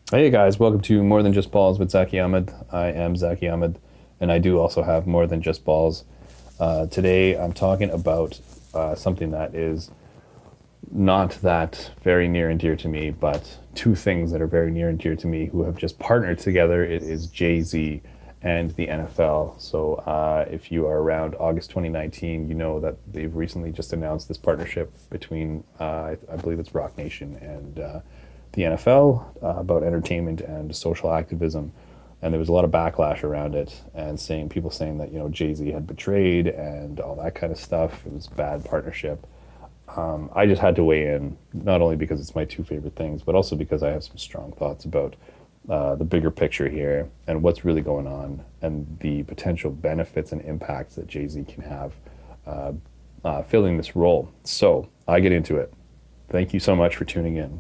Hey guys, welcome to More Than Just Balls with Zaki Ahmed. I am Zaki Ahmed, and I do also have More Than Just Balls. Today I'm talking about something that is not that very near and dear to me, but two things that are very near and dear to me who have just partnered together. It is Jay-Z and the NFL. So if you are around August 2019, you know that they've recently just announced this partnership between, I believe it's Rock Nation and the NFL about entertainment and social activism. And there was a lot of backlash around it, and saying people saying that Jay-Z had betrayed and all that kind of stuff. It was a bad partnership. I just had to weigh in, not only because it's my two favorite things, but also because I have some strong thoughts about the bigger picture here and what's really going on and the potential benefits and impacts that Jay-Z can have filling this role. So I get into it. Thank you so much for tuning in.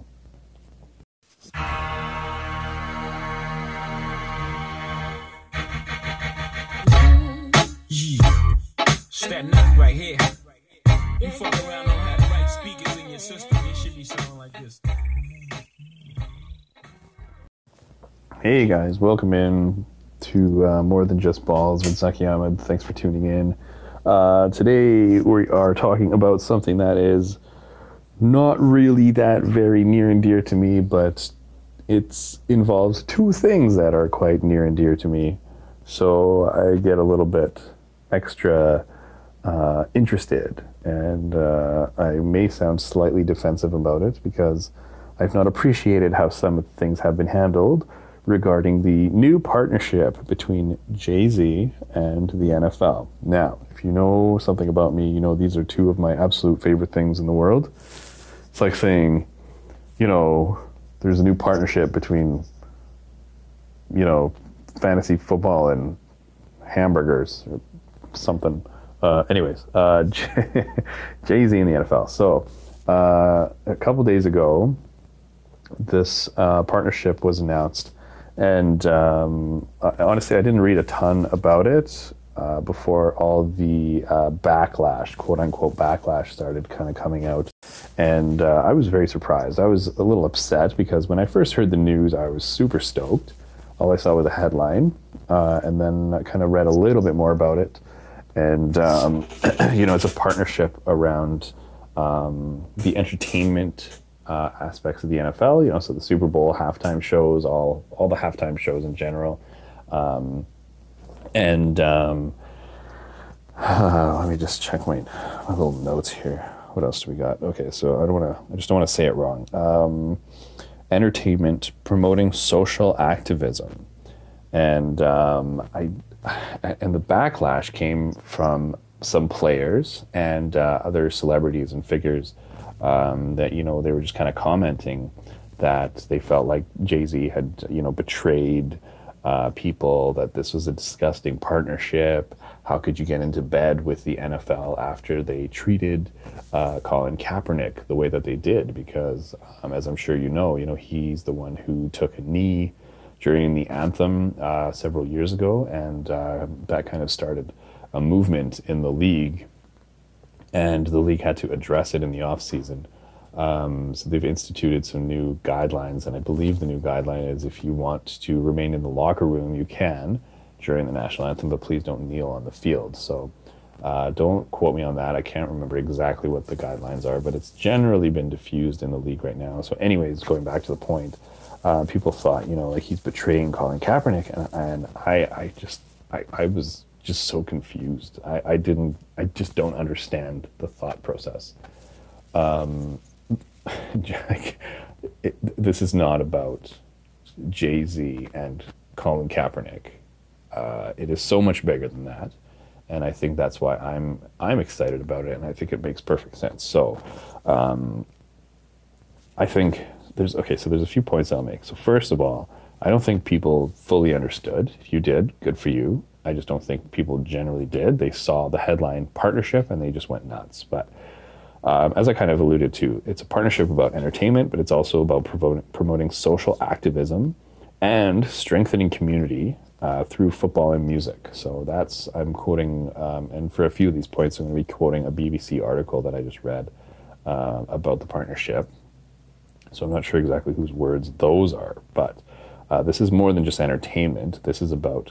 Yeah, it's that nut right here. You fuck around, don't have the right speakers in your system, it should be sounding like this. Hey guys, welcome in to More Than Just Balls with Zaki Ahmed. Thanks for tuning in. Today we are talking about something that is not really that very near and dear to me, but it involves two things that are quite near and dear to me. So I get a little bit extra interested, and I may sound slightly defensive about it because I've not appreciated how some things have been handled regarding the new partnership between Jay-Z and the NFL. Now, if you know something about me, you know these are two of my absolute favorite things in the world. It's like saying, there's a new partnership between, fantasy football and hamburgers or something. Jay-Z and the NFL. So, a couple days ago, this partnership was announced, and honestly, I didn't read a ton about it before all the backlash, quote unquote backlash, started kind of coming out, and I was very surprised. I was a little upset because when I first heard the news, I was super stoked. All I saw was a headline, and then I kind of read a little bit more about it. And, it's a partnership around the entertainment aspects of the NFL, so the Super Bowl halftime shows, all the halftime shows in general. And let me just check my little notes here. What else do we got? Okay, so I just don't want to say it wrong. Entertainment promoting social activism, and and the backlash came from some players and other celebrities and figures that they were just kind of commenting that they felt like Jay-Z had betrayed people, that this was a disgusting partnership. How could you get into bed with the NFL after they treated Colin Kaepernick the way that they did? Because as I'm sure he's the one who took a knee during the anthem several years ago, and that kind of started a movement in the league, and the league had to address it in the off season. So they've instituted some new guidelines, and I believe the new guideline is if you want to remain in the locker room, you can during the national anthem, but please don't kneel on the field. So don't quote me on that. I can't remember exactly what the guidelines are, but it's generally been diffused in the league right now. So anyways, going back to the point, people thought, like he's betraying Colin Kaepernick, and I was just so confused. I just don't understand the thought process. This is not about Jay-Z and Colin Kaepernick. It is so much bigger than that, and I think that's why I'm excited about it, and I think it makes perfect sense. So, I think there's a few points I'll make. So first of all, I don't think people fully understood. If you did, good for you. I just don't think people generally did. They saw the headline partnership and they just went nuts. But as I kind of alluded to, it's a partnership about entertainment, but it's also about promoting social activism and strengthening community through football and music. So I'm quoting, and for a few of these points, I'm going to be quoting a BBC article that I just read about the partnership. So I'm not sure exactly whose words those are, but This is more than just entertainment. This is about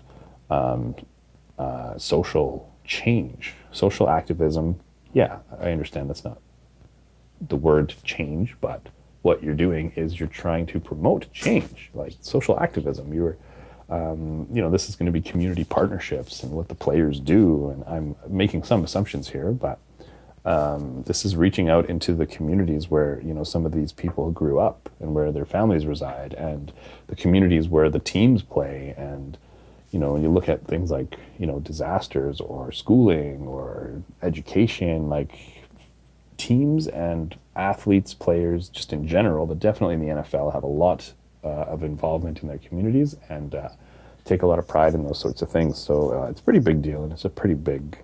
social change, social activism. Yeah, I understand that's not the word change, but what you're doing is you're trying to promote change, like social activism. This is going to be community partnerships and what the players do. And I'm making some assumptions here, but this is reaching out into the communities where, some of these people grew up and where their families reside, and the communities where the teams play. And, when you look at things like, disasters or schooling or education, like teams and athletes, players, just in general, but definitely in the NFL, have a lot of involvement in their communities and take a lot of pride in those sorts of things. So it's a pretty big deal, and it's a pretty big,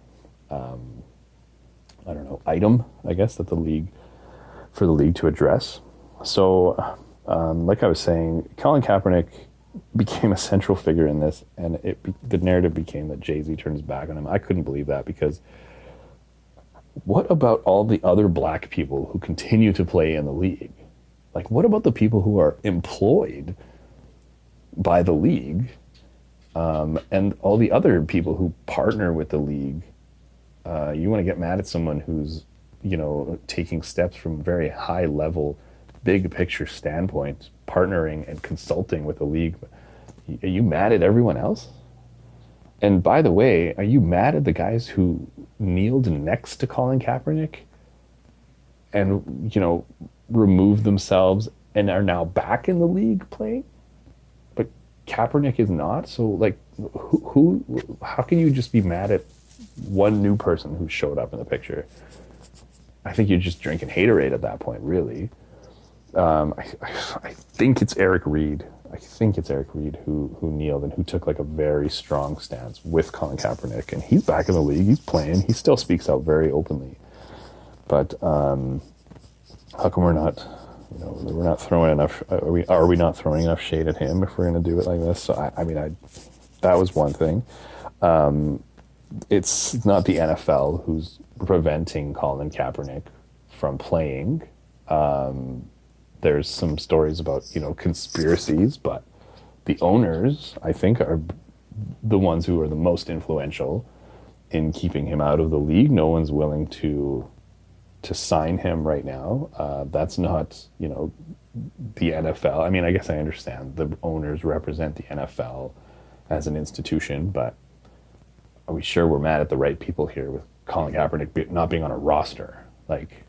item, I guess, for the league to address. So, like I was saying, Colin Kaepernick became a central figure in this, and the narrative became that Jay-Z turned his back on him. I couldn't believe that, because what about all the other black people who continue to play in the league? Like, what about the people who are employed by the league, and all the other people who partner with the league? You want to get mad at someone who's, taking steps from very high level, big picture standpoint, partnering and consulting with the league. Are you mad at everyone else? And by the way, are you mad at the guys who kneeled next to Colin Kaepernick and, removed themselves and are now back in the league playing? But Kaepernick is not. So, like, how can you just be mad at one new person who showed up in the picture? I think you're just drinking haterade at that point, really. I think it's Eric Reid. Who kneeled and who took like a very strong stance with Colin Kaepernick, and he's back in the league. He's playing. He still speaks out very openly. But how come we're not throwing enough? Are we not throwing enough shade at him if we're going to do it like this? So that was one thing. It's not the NFL who's preventing Colin Kaepernick from playing. There's some stories about, conspiracies, but the owners, I think, are the ones who are the most influential in keeping him out of the league. No one's willing to sign him right now. That's not, the NFL. I mean, I guess I understand the owners represent the NFL as an institution, but are we sure we're mad at the right people here with Colin Kaepernick not being on a roster? Like,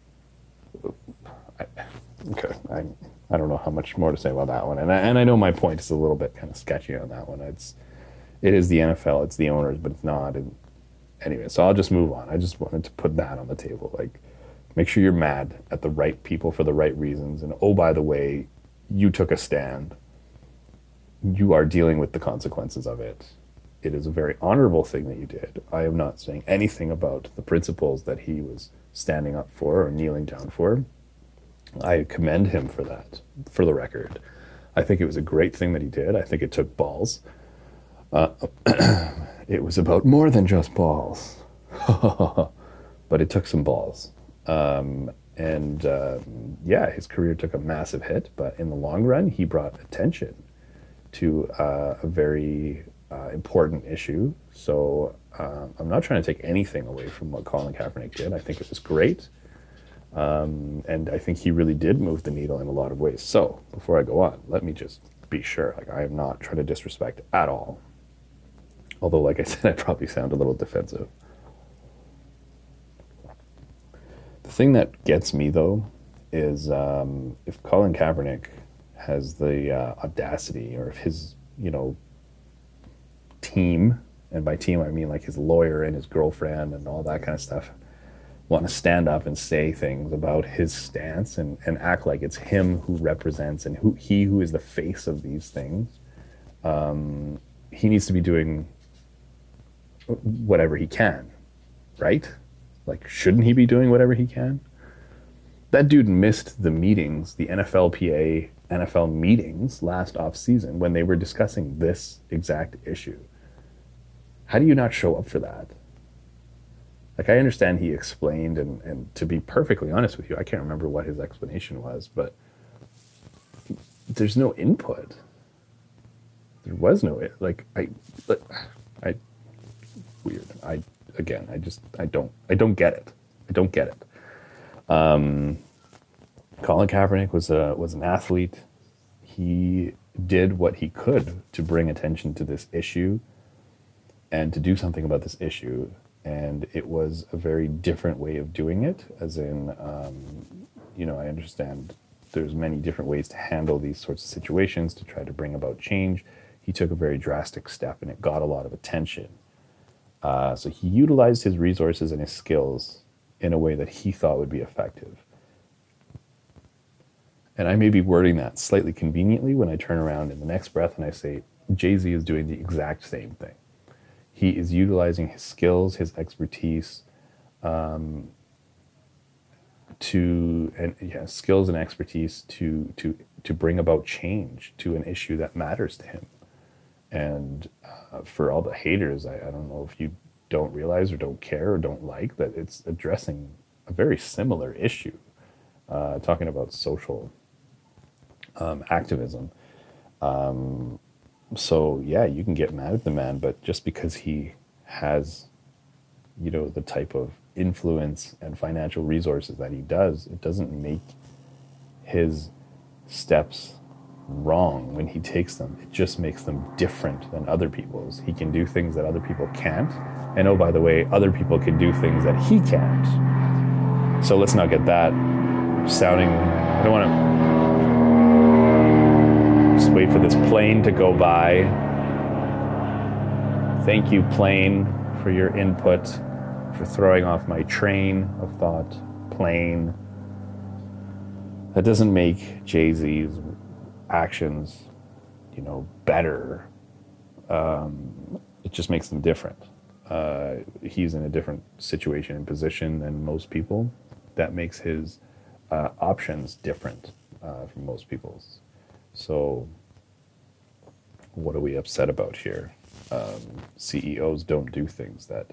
I don't know how much more to say about that one. And I know my point is a little bit kind of sketchy on that one. It is the NFL, it's the owners, but it's not. And anyway, so I'll just move on. I just wanted to put that on the table. Like, make sure you're mad at the right people for the right reasons. And oh, by the way, you took a stand. You are dealing with the consequences of it. It is a very honorable thing that you did. I am not saying anything about the principles that he was standing up for or kneeling down for. I commend him for that, for the record. I think it was a great thing that he did. I think it took balls. It was about more than just balls. But it took some balls. His career took a massive hit, but in the long run, he brought attention to a very important issue. So I'm not trying to take anything away from what Colin Kaepernick did. I think it was great. And I think he really did move the needle in a lot of ways. So before I go on, let me just be sure. Like, I am not trying to disrespect at all. Although, like I said, I probably sound a little defensive. The thing that gets me, though, is if Colin Kaepernick has the audacity, or if his, team, and by team I mean like his lawyer and his girlfriend and all that kind of stuff, want to stand up and say things about his stance and act like it's him who represents and who is the face of these things, he needs to be doing whatever he can, right? Like, shouldn't he be doing whatever he can? That dude missed the meetings, the NFLPA, NFL meetings last off season when they were discussing this exact issue. How do you not show up for that? Like, I understand he explained, and to be perfectly honest with you, I can't remember what his explanation was, but there's no input. there was no, like, I weird. I don't get it. I don't get it. Colin Kaepernick was an athlete. He did what he could to bring attention to this issue and to do something about this issue. And it was a very different way of doing it, as in, I understand there's many different ways to handle these sorts of situations to try to bring about change. He took a very drastic step and it got a lot of attention. So he utilized his resources and his skills in a way that he thought would be effective. And I may be wording that slightly conveniently when I turn around in the next breath and I say, Jay-Z is doing the exact same thing. He is utilizing his skills, his expertise, skills and expertise to bring about change to an issue that matters to him. And for all the haters, I don't know if you don't realize or don't care or don't like that it's addressing a very similar issue, talking about social activism. So yeah, you can get mad at the man, but just because he has, the type of influence and financial resources that he does, it doesn't make his steps wrong when he takes them. It just makes them different than other people's. He can do things that other people can't. And oh, by the way, other people can do things that he can't. So let's not get that sounding, I don't want to just wait for this plane to go by. Thank you, plane, for your input, for throwing off my train of thought. Plane. That doesn't make Jay-Z's actions, better. It just makes them different. He's in a different situation and position than most people. That makes his options different from most people's. So what are we upset about here? CEOs don't do things that,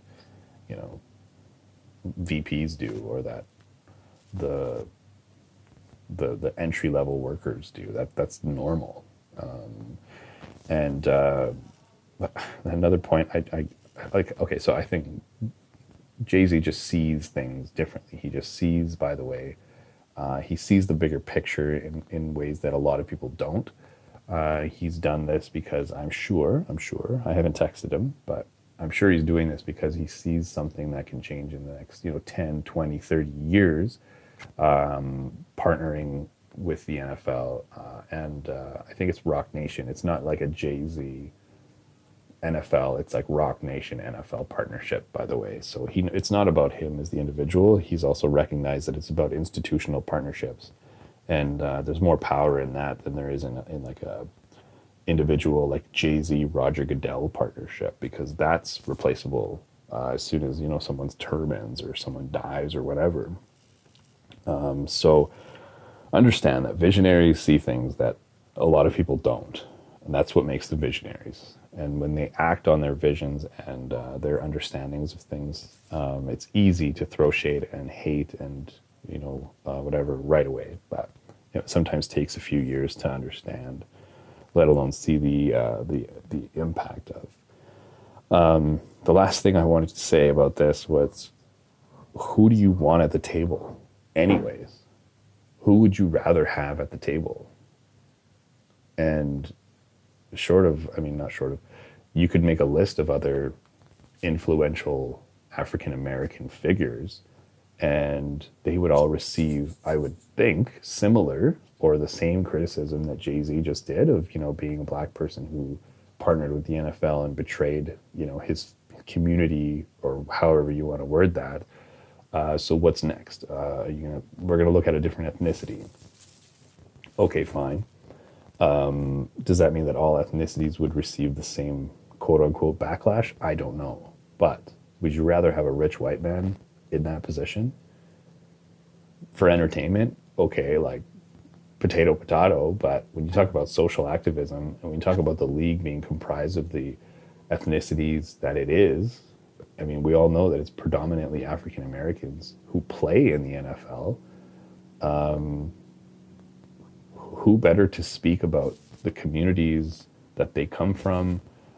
VPs do, or that the entry-level workers do. That's normal. And another point, I like, okay, so I think Jay-Z just sees things differently. He just sees, by the way, he sees the bigger picture in ways that a lot of people don't. He's done this because I'm sure, I haven't texted him, but I'm sure he's doing this because he sees something that can change in the next, 10, 20, 30 years, partnering with the NFL. And I think it's Rock Nation. It's not like a Jay-Z NFL. It's like Rock Nation NFL partnership, by the way. So it's not about him as the individual. He's also recognized that it's about institutional partnerships. And there's more power in that than there is in like a individual like Jay-Z Roger Goodell partnership, because that's replaceable as soon as someone's term ends or someone dies or whatever. So understand that visionaries see things that a lot of people don't, and that's what makes them visionaries. And when they act on their visions and their understandings of things, it's easy to throw shade and hate and whatever right away. But it sometimes takes a few years to understand, let alone see the impact of. The last thing I wanted to say about this was, who do you want at the table anyways? Who would you rather have at the table? And you could make a list of other influential African-American figures, and they would all receive, I would think, similar or the same criticism that Jay-Z just did of, being a black person who partnered with the NFL and betrayed, his community, or however you want to word that. So what's next? We're going to look at a different ethnicity. Okay, fine. Does that mean that all ethnicities would receive the same quote-unquote backlash? I don't know. But would you rather have a rich white man in that position? For entertainment, okay, like potato, but when you talk about social activism, and when you talk about the league being comprised of the ethnicities that it is, I mean, we all know that it's predominantly African Americans who play in the NFL. Who better to speak about the communities that they come from,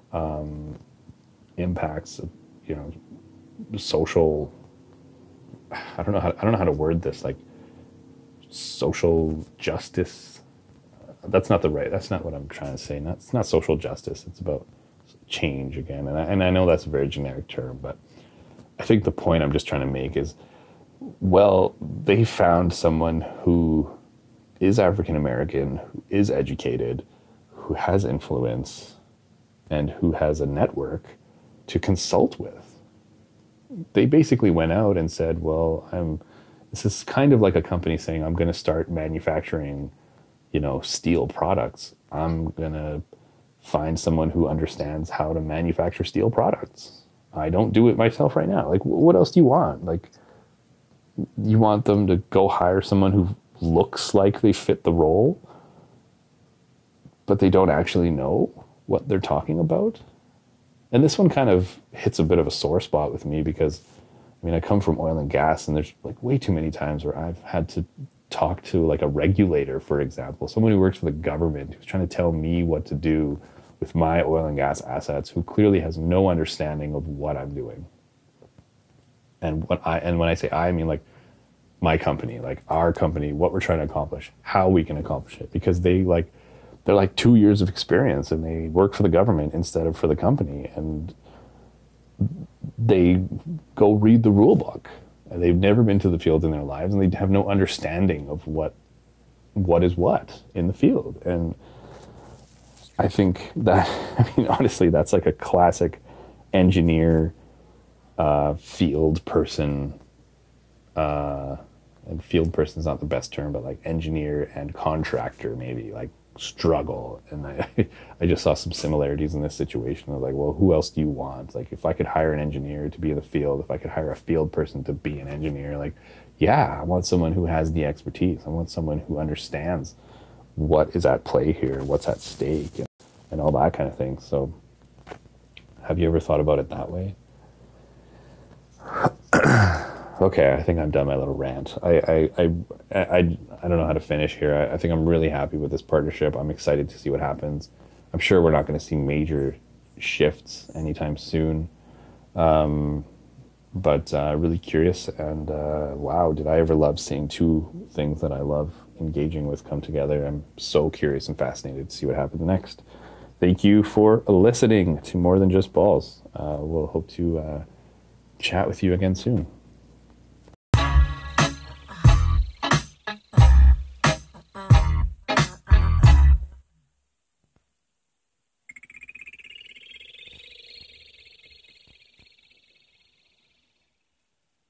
impacts, you know, social. I don't know how to word this, like social justice. That's not what I'm trying to say. It's not social justice. It's about change again. And I know that's a very generic term, but I think the point I'm just trying to make is, well, they found someone who is African American, who is educated, who has influence, and who has a network to consult with. They basically went out and said, well, this is kind of like a company saying, I'm going to start manufacturing, you know, steel products. I'm going to find someone who understands how to manufacture steel products. I don't do it myself right now. Like, what else do you want? Like, you want them to go hire someone who looks like they fit the role, but they don't actually know what they're talking about? And this one kind of hits a bit of a sore spot with me because, I mean, I come from oil and gas, and there's like way too many times where I've had to talk to like a regulator, for example, someone who works for the government who's trying to tell me what to do with my oil and gas assets, who clearly has no understanding of what I'm doing. And when I say I mean like my company, like our company, what we're trying to accomplish, how we can accomplish it, because they're like 2 years of experience and they work for the government instead of for the company, and they go read the rule book, and they've never been to the field in their lives, and they have no understanding of what is what in the field. And I think that, I mean, honestly, that's like a classic engineer, field person, and field person is not the best term, but like engineer and contractor maybe, like struggle. And I just saw some similarities in this situation. I was like, well, who else do you want? Like, if I could hire an engineer to be in the field, if I could hire a field person to be an engineer, like, yeah, I want someone who has the expertise. I want someone who understands what is at play here, what's at stake, and all that kind of thing. So have you ever thought about it that way? Okay, I think I'm done my little rant. I don't know how to finish here. I think I'm really happy with this partnership. I'm excited to see what happens. I'm sure we're not going to see major shifts anytime soon. But really curious, and wow, did I ever love seeing two things that I love engaging with come together. I'm so curious and fascinated to see what happens next. Thank you for listening to More Than Just Balls. We'll hope to chat with you again soon.